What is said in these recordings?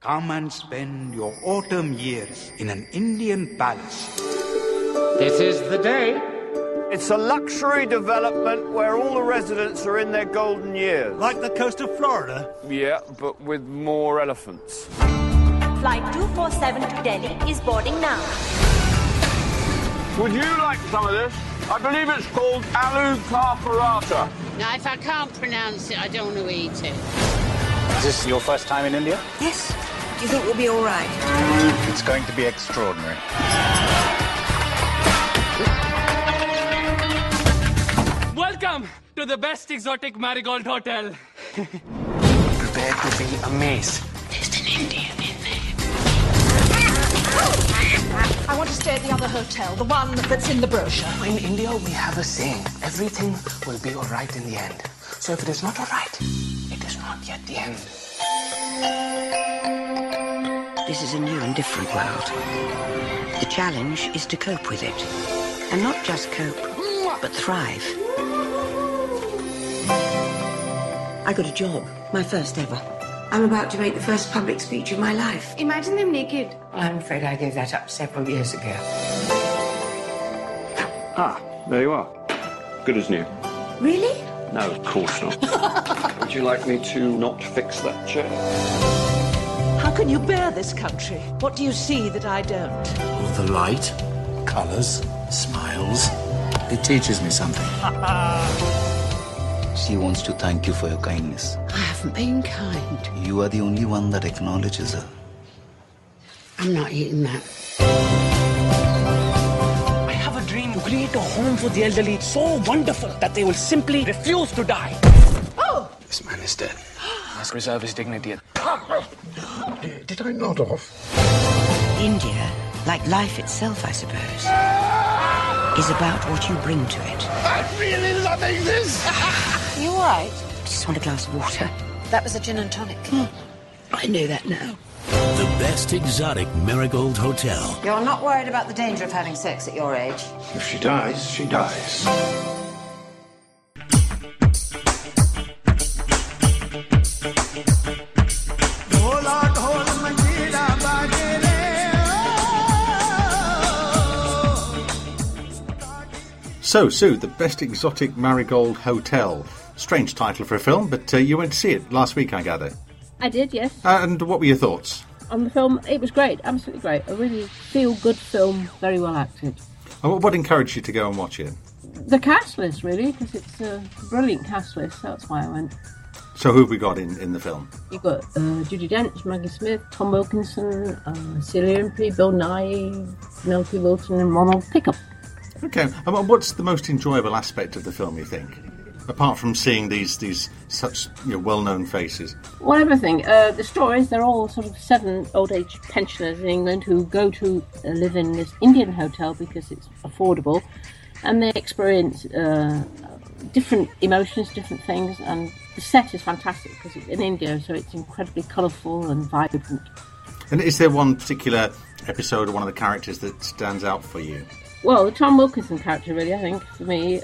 Come and spend your autumn years in an Indian palace. This is the day. It's a luxury development where all the residents are in their golden years. Like the coast of Florida? Yeah, but with more elephants. Flight 247 to Delhi is boarding now. Would you like some of this? I believe it's called aloo ka paratha. Now, if I can't pronounce it, I don't want to eat it. Is this your first time in India? Yes. Do you think we'll be all right? It's going to be extraordinary. Welcome to the best exotic Marigold Hotel. Prepare to be amazed. There's an Indian in there. I want to stay at the other hotel, the one that's in the brochure. In India, we have a saying, everything will be all right in the end. So if it is not all right, it is not yet the end. This is a new and different world. The challenge is to cope with it. And not just cope, but thrive. I got a job, my first ever. I'm about to make the first public speech of my life. Imagine them naked. I'm afraid I gave that up several years ago. Ah, there you are. Good as new. Really? No, of course not. Would you like me to not fix that chair? How can you bear this country? What do you see that I don't? The light, colours, smiles. It teaches me something. She wants to thank you for your kindness. I haven't been kind. You are the only one that acknowledges her. I'm not eating that. I have a dream to create a home for the elderly so wonderful that they will simply refuse to die. Oh! This man is dead. Must preserve his dignity. Did I nod off? India, like life itself, I suppose, is about what you bring to it. I'm really loving this! You all right? Just want a glass of water. That was a gin and tonic. I know that now. The best exotic Marigold Hotel. You're not worried about the danger of having sex at your age? If she dies, she dies. So, Sue, the best exotic Marigold Hotel. Strange title for a film, but you went to see it last week, I gather. I did, yes. And what were your thoughts? On the film, it was great, absolutely great. A really feel-good film, very well acted. And what encouraged you to go and watch it? The cast list, really, because it's a brilliant cast list, that's why I went. So who have we got in the film? You've got Judi Dench, Maggie Smith, Tom Wilkinson, Celia Imrie, Bill Nighy, Penelope Wilton and Ronald Pickup. Okay, and what's the most enjoyable aspect of the film, you think? Apart from seeing these such well-known faces. Well, everything. The stories, they're all sort of 7 old-age pensioners in England who go to live in this Indian hotel because it's affordable, and they experience different emotions, different things, and the set is fantastic because it's in India, so it's incredibly colourful and vibrant. And is there one particular episode or one of the characters that stands out for you? Well, the Tom Wilkinson character, really, I think, for me.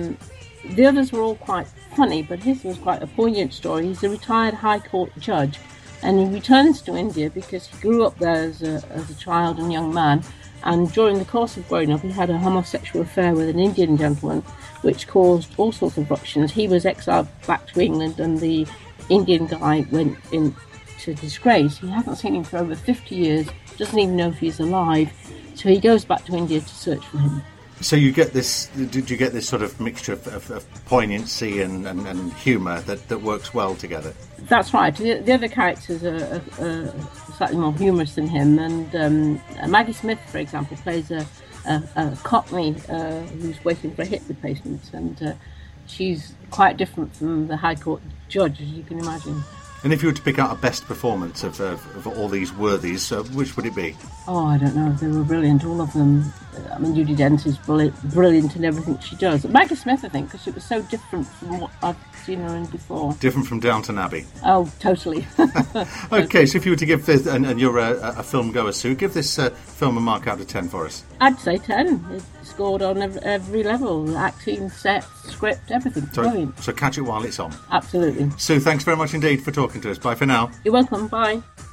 The others were all quite funny, but his was quite a poignant story. He's a retired High Court judge, and he returns to India because he grew up there as a child and young man, and during the course of growing up, he had a homosexual affair with an Indian gentleman, which caused all sorts of ructions. He was exiled back to England, and the Indian guy went into disgrace. He hasn't seen him for over 50 years, doesn't even know if he's alive. So he goes back to India to search for him. So you get this? Did you get this sort of mixture of poignancy and humour that works well together? That's right. The other characters are slightly more humorous than him, and Maggie Smith, for example, plays a Cockney who's waiting for a hip replacement, and she's quite different from the High Court judge, as you can imagine. And if you were to pick out a best performance of all these worthies, which would it be? Oh, I don't know. They were brilliant, all of them. I mean, Judi Dench is brilliant in everything she does. Maggie Smith, I think, because it was so different from what I've seen her in before. Different from Downton Abbey? Oh, totally. Okay, so if you were to give this, and you're a film goer, Sue, give this film a mark out of 10 for us. I'd say 10. It scored on every level. Acting, set, script, everything. Brilliant. So catch it while it's on. Absolutely. Sue, thanks very much indeed for talking to us. Bye for now. You're welcome. Bye.